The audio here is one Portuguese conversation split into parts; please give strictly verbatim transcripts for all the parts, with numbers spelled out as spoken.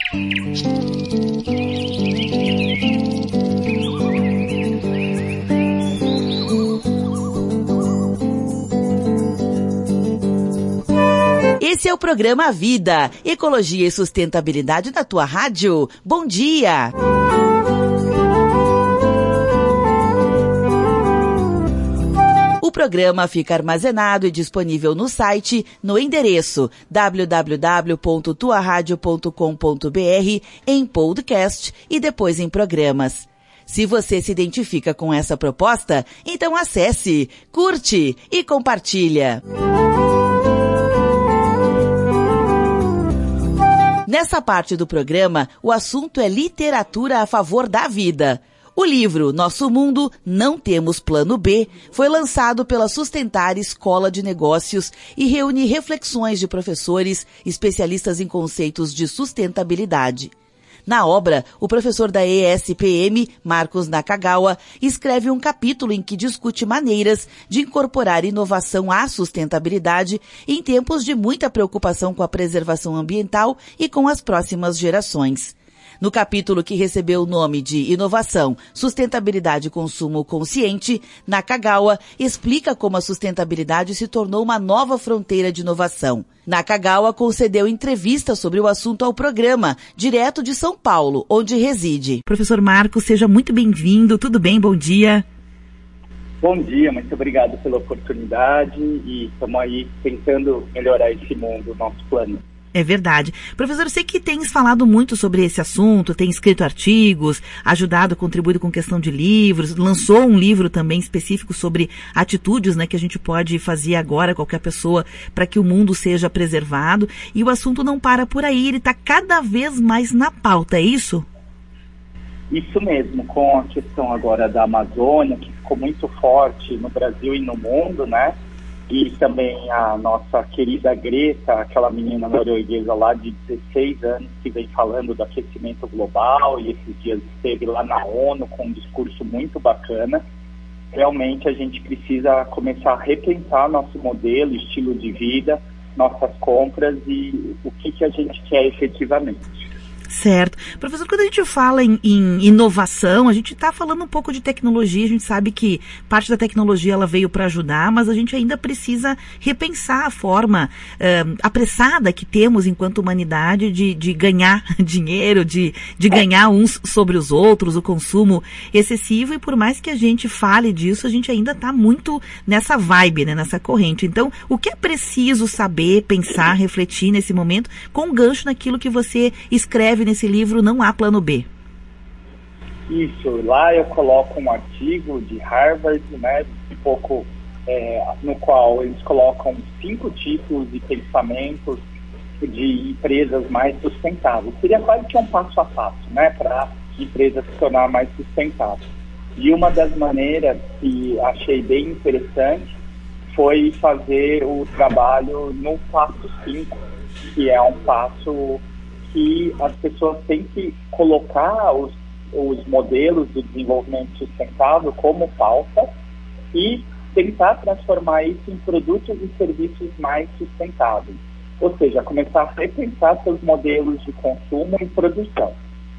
Esse é o programa Vida, Ecologia e Sustentabilidade da tua rádio. Bom dia! O programa fica armazenado e disponível no site no endereço w w w ponto tua radio ponto com ponto b r, em podcast e depois em programas. Se você se identifica com essa proposta, então acesse, curte e compartilha. Nessa parte do programa, o assunto é literatura a favor da vida. O livro Nosso Mundo, Não Temos Plano B, foi lançado pela Sustentar Escola de Negócios e reúne reflexões de professores especialistas em conceitos de sustentabilidade. Na obra, o professor da E S P M, Marcos Nakagawa, escreve um capítulo em que discute maneiras de incorporar inovação à sustentabilidade em tempos de muita preocupação com a preservação ambiental e com as próximas gerações. No capítulo que recebeu o nome de Inovação, Sustentabilidade e Consumo Consciente, Nakagawa explica como a sustentabilidade se tornou uma nova fronteira de inovação. Nakagawa concedeu entrevista sobre o assunto ao programa, direto de São Paulo, onde reside. Professor Marcos, seja muito bem-vindo. Tudo bem? Bom dia. Bom dia, muito obrigado pela oportunidade e estamos aí tentando melhorar esse mundo, nosso planeta. É verdade. Professor, eu sei que tens falado muito sobre esse assunto, tem escrito artigos, ajudado, contribuído com questão de livros, lançou um livro também específico sobre atitudes, né, que a gente pode fazer agora, qualquer pessoa, para que o mundo seja preservado. E o assunto não para por aí, ele está cada vez mais na pauta, é isso? Isso mesmo, com a questão agora da Amazônia, que ficou muito forte no Brasil e no mundo, né? E também a nossa querida Greta, aquela menina norueguesa lá de dezesseis anos, que vem falando do aquecimento global e esses dias esteve lá na ONU com um discurso muito bacana. Realmente a gente precisa começar a repensar nosso modelo, estilo de vida, nossas compras e o que, que a gente quer efetivamente. Certo. Professor, quando a gente fala em, em inovação, a gente está falando um pouco de tecnologia, a gente sabe que parte da tecnologia ela veio para ajudar, mas a gente ainda precisa repensar a forma uh, apressada que temos enquanto humanidade de, de ganhar dinheiro, de, de ganhar uns sobre os outros, o consumo excessivo, e por mais que a gente fale disso, a gente ainda está muito nessa vibe, né, nessa corrente. Então, o que é preciso saber, pensar, refletir nesse momento, com um gancho naquilo que você escreve nesse livro Não Há Plano B? Isso, lá eu coloco um artigo de Harvard, né, um pouco é, no qual eles colocam cinco tipos de pensamentos de empresas mais sustentáveis. Seria quase que um passo a passo, né, para a empresa se tornar mais sustentável. E uma das maneiras que achei bem interessante foi fazer o trabalho no passo cinco, que é um passo que as pessoas têm que colocar os, os modelos do desenvolvimento sustentável como pauta e tentar transformar isso em produtos e serviços mais sustentáveis. Ou seja, começar a repensar seus modelos de consumo e produção.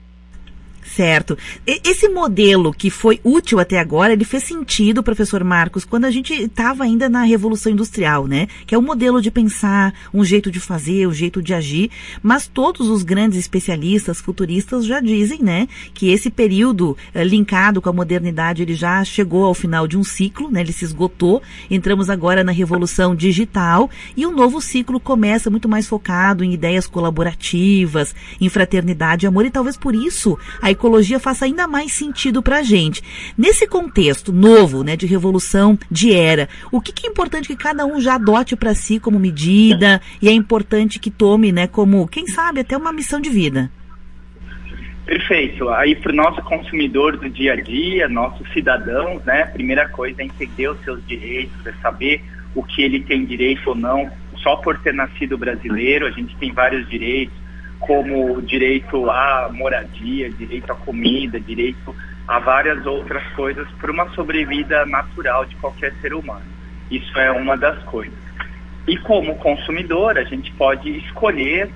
Certo. Esse modelo que foi útil até agora, ele fez sentido, professor Marcos, quando a gente estava ainda na Revolução Industrial, né? Que é um modelo de pensar, um jeito de fazer, um jeito de agir, mas todos os grandes especialistas, futuristas já dizem, né? Que esse período eh, linkado com a modernidade, ele já chegou ao final de um ciclo, né? Ele se esgotou, entramos agora na Revolução Digital e um novo ciclo começa muito mais focado em ideias colaborativas, em fraternidade e amor, e talvez por isso a ecologia faça ainda mais sentido para a gente. Nesse contexto novo, né, de revolução de era, o que, que é importante que cada um já adote para si como medida e é importante que tome, né, como, quem sabe, até uma missão de vida? Perfeito. Aí para o nosso consumidor do dia a dia, nossos cidadãos, né, a primeira coisa é entender os seus direitos, é saber o que ele tem direito ou não. Só por ter nascido brasileiro, a gente tem vários direitos, como direito à moradia, direito à comida, direito a várias outras coisas para uma sobrevida natural de qualquer ser humano. Isso é uma das coisas. E como consumidor, a gente pode escolher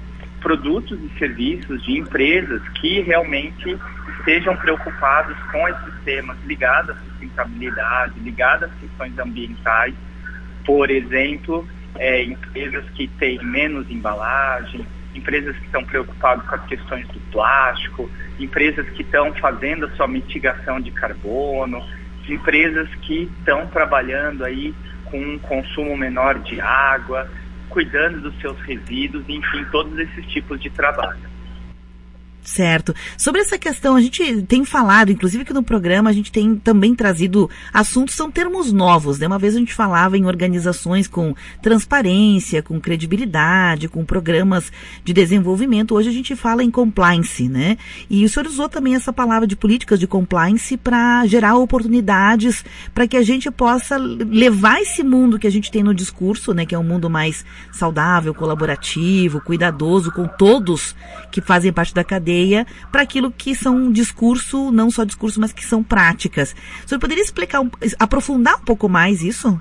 produtos e serviços de empresas que realmente estejam preocupados com esses temas ligados à sustentabilidade, ligados às questões ambientais. Por exemplo, é, empresas que têm menos embalagem, empresas que estão preocupadas com as questões do plástico, empresas que estão fazendo a sua mitigação de carbono, empresas que estão trabalhando aí com um consumo menor de água, cuidando dos seus resíduos, enfim, todos esses tipos de trabalho. Certo. Sobre essa questão, a gente tem falado, inclusive aqui no programa, a gente tem também trazido assuntos, são termos novos, né? Uma vez a gente falava em organizações com transparência, com credibilidade, com programas de desenvolvimento. Hoje a gente fala em compliance, né? E o senhor usou também essa palavra de políticas de compliance para gerar oportunidades para que a gente possa levar esse mundo que a gente tem no discurso, né? Que é um mundo mais saudável, colaborativo, cuidadoso com todos que fazem parte da cadeia, para aquilo que são um discurso, não só discurso, mas que são práticas. O senhor poderia explicar, um, aprofundar um pouco mais isso?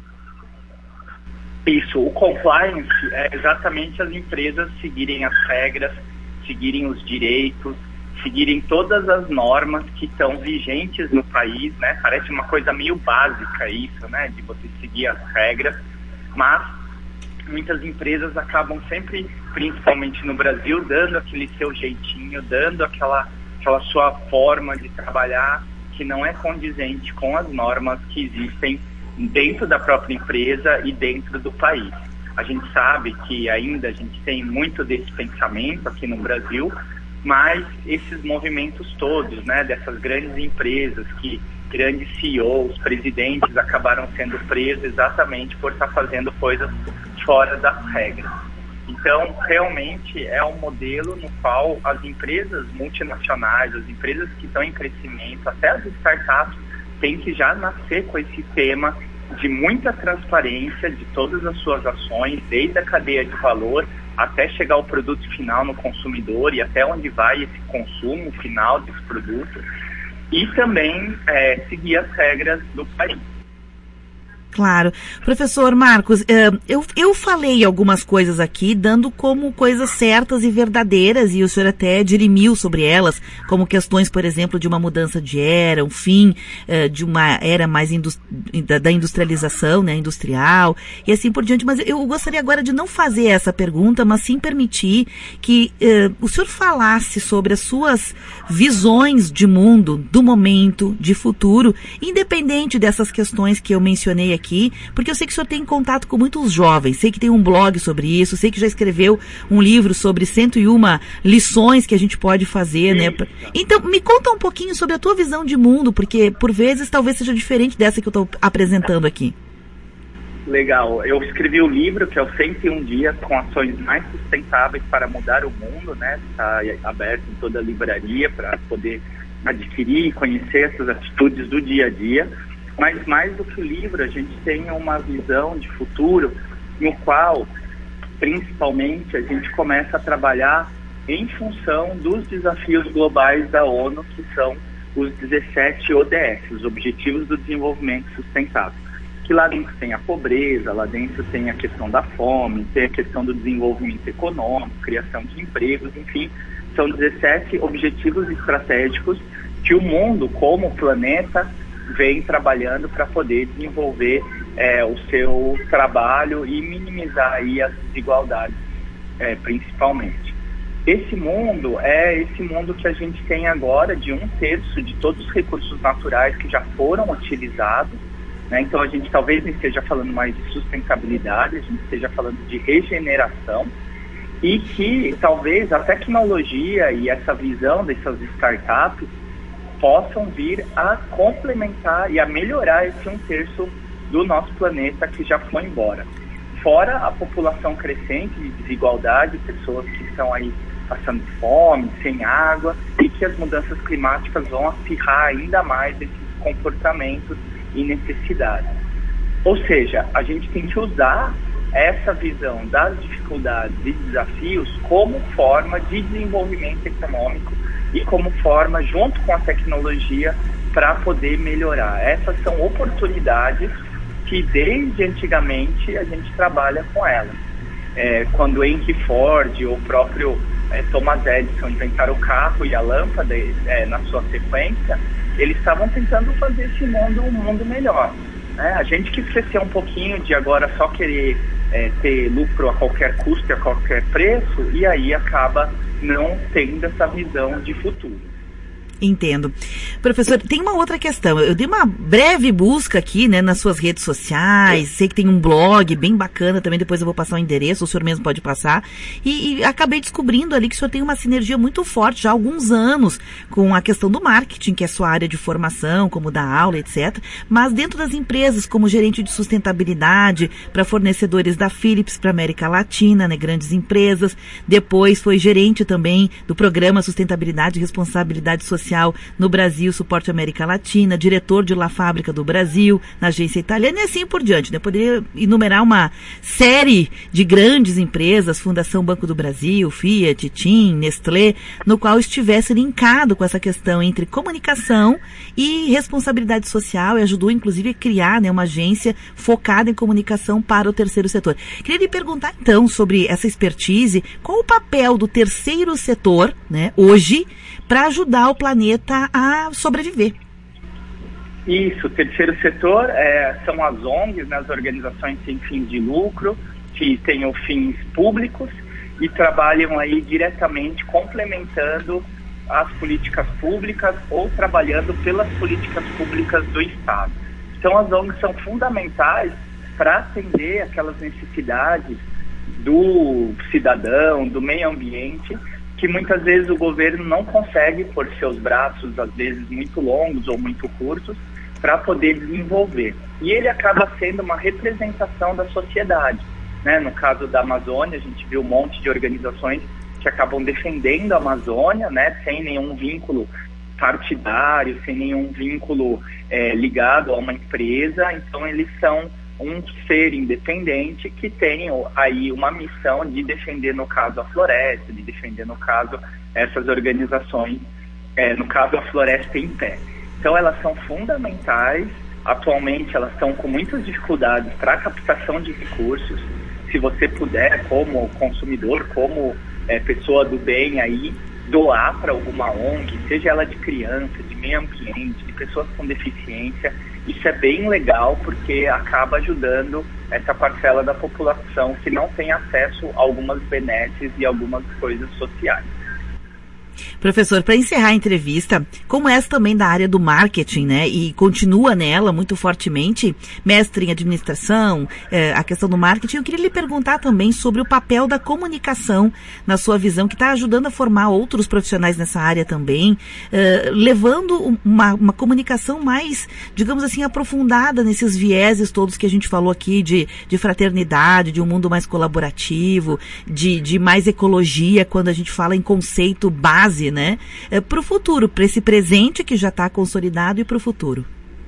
Isso, o compliance é exatamente as empresas seguirem as regras, seguirem os direitos, seguirem todas as normas que estão vigentes no país, né? Parece uma coisa meio básica isso, né? De você seguir as regras, mas muitas empresas acabam sempre, principalmente no Brasil, dando aquele seu jeitinho, dando aquela, aquela sua forma de trabalhar que não é condizente com as normas que existem dentro da própria empresa e dentro do país. A gente sabe que ainda a gente tem muito desse pensamento aqui no Brasil, mas esses movimentos todos, né, dessas grandes empresas que grandes C E Os, presidentes acabaram sendo presos exatamente por estar fazendo coisas fora das regras. Então, realmente é um modelo no qual as empresas multinacionais, as empresas que estão em crescimento, até as startups, têm que já nascer com esse tema de muita transparência de todas as suas ações, desde a cadeia de valor até chegar ao produto final no consumidor e até onde vai esse consumo final desse produto, e também é, seguir as regras do país. Claro. Professor Marcos, eu, eu falei algumas coisas aqui, dando como coisas certas e verdadeiras, e o senhor até dirimiu sobre elas, como questões, por exemplo, de uma mudança de era, um fim de uma era mais industri- da industrialização, né, industrial, e assim por diante. Mas eu gostaria agora de não fazer essa pergunta, mas sim permitir que uh, o senhor falasse sobre as suas visões de mundo, do momento, de futuro, independente dessas questões que eu mencionei aqui, aqui, porque eu sei que o senhor tem contato com muitos jovens, sei que tem um blog sobre isso, sei que já escreveu um livro sobre cento e uma lições que a gente pode fazer, né? Então, me conta um pouquinho sobre a tua visão de mundo, porque por vezes talvez seja diferente dessa que eu estou apresentando aqui. Legal, eu escrevi o livro que é o cento e um dias com ações mais sustentáveis para mudar o mundo, né? Está aberto em toda a livraria para poder adquirir e conhecer essas atitudes do dia a dia. Mas mais do que o livro, a gente tem uma visão de futuro no qual, principalmente, a gente começa a trabalhar em função dos desafios globais da ONU, que são os dezessete O D S, os Objetivos do Desenvolvimento Sustentável. Que lá dentro tem a pobreza, lá dentro tem a questão da fome, tem a questão do desenvolvimento econômico, criação de empregos, enfim, são dezessete objetivos estratégicos que o mundo, como planeta, vem trabalhando para poder desenvolver é, o seu trabalho e minimizar aí as desigualdades, é, principalmente. Esse mundo é esse mundo que a gente tem agora de um terço de todos os recursos naturais que já foram utilizados, né? Então a gente talvez não esteja falando mais de sustentabilidade, a gente esteja falando de regeneração, e que talvez a tecnologia e essa visão dessas startups possam vir a complementar e a melhorar esse um terço do nosso planeta que já foi embora. Fora a população crescente de desigualdade, pessoas que estão aí passando fome, sem água, e que as mudanças climáticas vão acirrar ainda mais esses comportamentos e necessidades. Ou seja, a gente tem que usar essa visão das dificuldades e desafios como forma de desenvolvimento econômico e como forma, junto com a tecnologia, para poder melhorar. Essas são oportunidades que, desde antigamente, a gente trabalha com elas. é, quando Henry Ford ou o próprio é, Thomas Edison inventaram o carro e a lâmpada é, na sua sequência, eles estavam tentando fazer esse mundo um mundo melhor. Né? A gente quis crescer um pouquinho de agora só querer é, ter lucro a qualquer custo e a qualquer preço, e aí acaba não tendo essa visão de futuro. Entendo. Professor, tem uma outra questão. Eu dei uma breve busca aqui, né, nas suas redes sociais. Sei que tem um blog bem bacana também, depois eu vou passar o endereço, o senhor mesmo pode passar. E, e acabei descobrindo ali que o senhor tem uma sinergia muito forte já há alguns anos com a questão do marketing, que é a sua área de formação, como dar aula, etcétera. Mas dentro das empresas, como gerente de sustentabilidade para fornecedores da Philips para América Latina, né, grandes empresas. Depois foi gerente também do programa Sustentabilidade e Responsabilidade Social no Brasil, Suporte América Latina, diretor de La Fábrica do Brasil, na agência italiana e assim por diante. Né? Eu poderia enumerar uma série de grandes empresas, Fundação Banco do Brasil, Fiat, TIM, Nestlé, no qual estivesse linkado com essa questão entre comunicação e responsabilidade social e ajudou inclusive a criar, né, uma agência focada em comunicação para o terceiro setor. Queria lhe perguntar então sobre essa expertise, qual o papel do terceiro setor, né, hoje, para ajudar o planeta a sobreviver. Isso, o terceiro setor é, são as O N Gs, né, as organizações sem fins de lucro, que têm fins públicos e trabalham aí diretamente complementando as políticas públicas ou trabalhando pelas políticas públicas do Estado. Então as O N Gs são fundamentais para atender aquelas necessidades do cidadão, do meio ambiente, que muitas vezes o governo não consegue por seus braços, às vezes muito longos ou muito curtos, para poder desenvolver. E ele acaba sendo uma representação da sociedade. Né? No caso da Amazônia, a gente viu um monte de organizações que acabam defendendo a Amazônia, né? Sem nenhum vínculo partidário, sem nenhum vínculo é, ligado a uma empresa. Então, eles são um ser independente que tem aí uma missão de defender, no caso, a floresta, de defender, no caso, essas organizações, é, no caso, a Floresta em Pé. Então, elas são fundamentais. Atualmente, elas estão com muitas dificuldades para a captação de recursos. Se você puder, como consumidor, como é, pessoa do bem, aí, doar para alguma O N G, seja ela de criança, de meio ambiente, de pessoas com deficiência, isso é bem legal porque acaba ajudando essa parcela da população que não tem acesso a algumas benesses e algumas coisas sociais. Professor, para encerrar a entrevista, como és também da área do marketing, né, e continua nela muito fortemente, mestre em administração, eh, a questão do marketing, eu queria lhe perguntar também sobre o papel da comunicação na sua visão, que está ajudando a formar outros profissionais nessa área também, eh, levando uma, uma comunicação mais, digamos assim, aprofundada nesses vieses todos que a gente falou aqui de, de fraternidade, de um mundo mais colaborativo, de, de mais ecologia, quando a gente fala em conceito base, né? É, para o futuro, para esse presente que já está consolidado e para o futuro.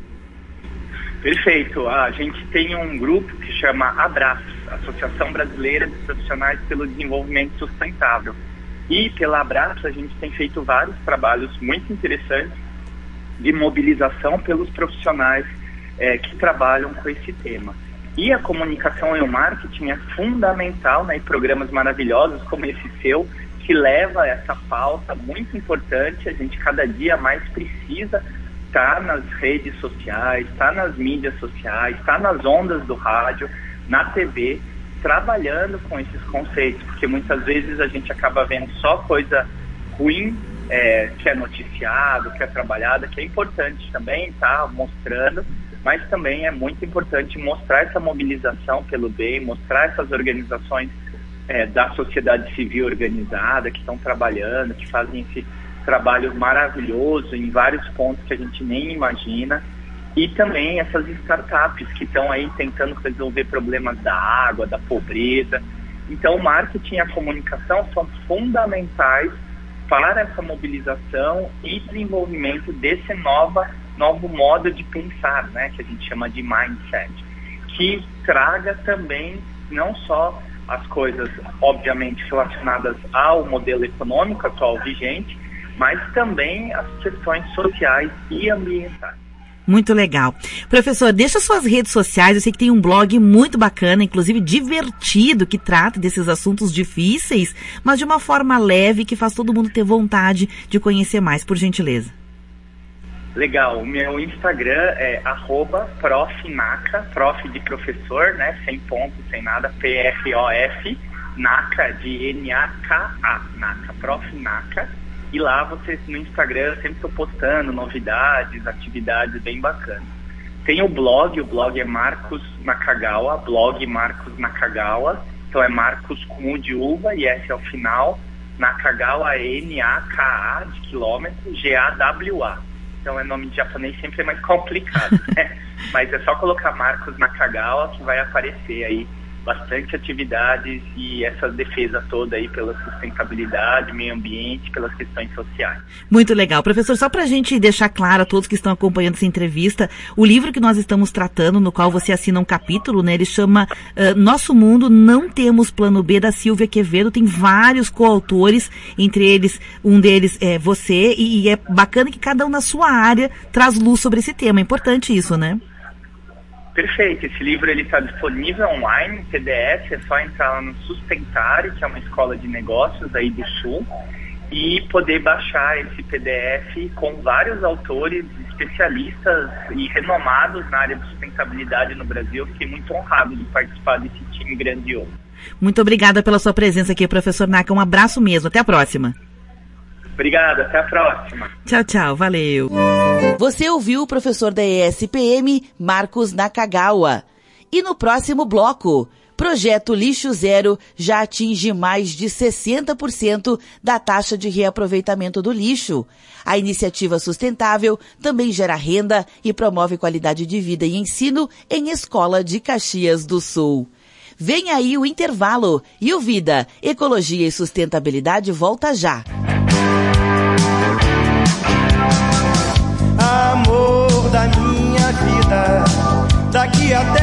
Perfeito. A gente tem um grupo que chama ABRAS, Associação Brasileira de Profissionais pelo Desenvolvimento Sustentável. E pela ABRAS a gente tem feito vários trabalhos muito interessantes de mobilização pelos profissionais é, que trabalham com esse tema. E a comunicação e o marketing é fundamental, né, em programas maravilhosos como esse seu, que leva essa pauta muito importante. A gente cada dia mais precisa estar nas redes sociais, estar nas mídias sociais, estar nas ondas do rádio, na T V, trabalhando com esses conceitos, porque muitas vezes a gente acaba vendo só coisa ruim, é, que é noticiado, que é trabalhada, que é importante também estar mostrando, mas também é muito importante mostrar essa mobilização pelo bem, mostrar essas organizações É, da sociedade civil organizada, que estão trabalhando, que fazem esse trabalho maravilhoso em vários pontos que a gente nem imagina, e também essas startups que estão aí tentando resolver problemas da água, da pobreza. Então, o marketing e a comunicação são fundamentais para essa mobilização e desenvolvimento desse nova, novo modo de pensar, né, que a gente chama de mindset, que traga também não só as coisas, obviamente, relacionadas ao modelo econômico atual vigente, mas também as questões sociais e ambientais. Muito legal. Professor, deixa suas redes sociais, eu sei que tem um blog muito bacana, inclusive divertido, que trata desses assuntos difíceis, mas de uma forma leve, que faz todo mundo ter vontade de conhecer mais, por gentileza. Legal, o meu Instagram é arroba profnaca, prof de professor, né, sem ponto, sem nada, P R O F, Naca, de N A K A, Naca, profnaca. E lá vocês no Instagram eu sempre estou postando novidades, atividades bem bacanas. Tem o blog, o blog é Marcos Nakagawa, blog Marcos Nakagawa, então é Marcos com U de uva e S ao final, Nakagawa N A K A de quilômetro, G A W A. Então é nome de japonês, sempre é mais complicado, né? Mas é só colocar Marcos Nakagawa que vai aparecer aí bastante atividades e essa defesa toda aí pela sustentabilidade, meio ambiente, pelas questões sociais. Muito legal. Professor, só para a gente deixar claro a todos que estão acompanhando essa entrevista, o livro que nós estamos tratando, no qual você assina um capítulo, né, ele chama uh, Nosso Mundo, Não Temos Plano B, da Silvia Quevedo, tem vários coautores, entre eles, um deles é você, e, e é bacana que cada um na sua área traz luz sobre esse tema. É importante isso, né? Perfeito, esse livro ele está disponível online, em P D F, é só entrar lá no Sustentare, que é uma escola de negócios aí do Sul, e poder baixar esse P D F com vários autores, especialistas e renomados na área de sustentabilidade no Brasil. Fiquei muito honrado de participar desse time grandioso. Muito obrigada pela sua presença aqui, professor Naka, um abraço mesmo, até a próxima. Obrigado, até a próxima. Tchau, tchau, valeu. Você ouviu o professor da E S P M, Marcos Nakagawa. E no próximo bloco, Projeto Lixo Zero já atinge mais de sessenta por cento da taxa de reaproveitamento do lixo. A iniciativa sustentável também gera renda e promove qualidade de vida e ensino em escola de Caxias do Sul. Vem aí o intervalo e o Vida, Ecologia e Sustentabilidade volta já. Amor da minha vida, daqui até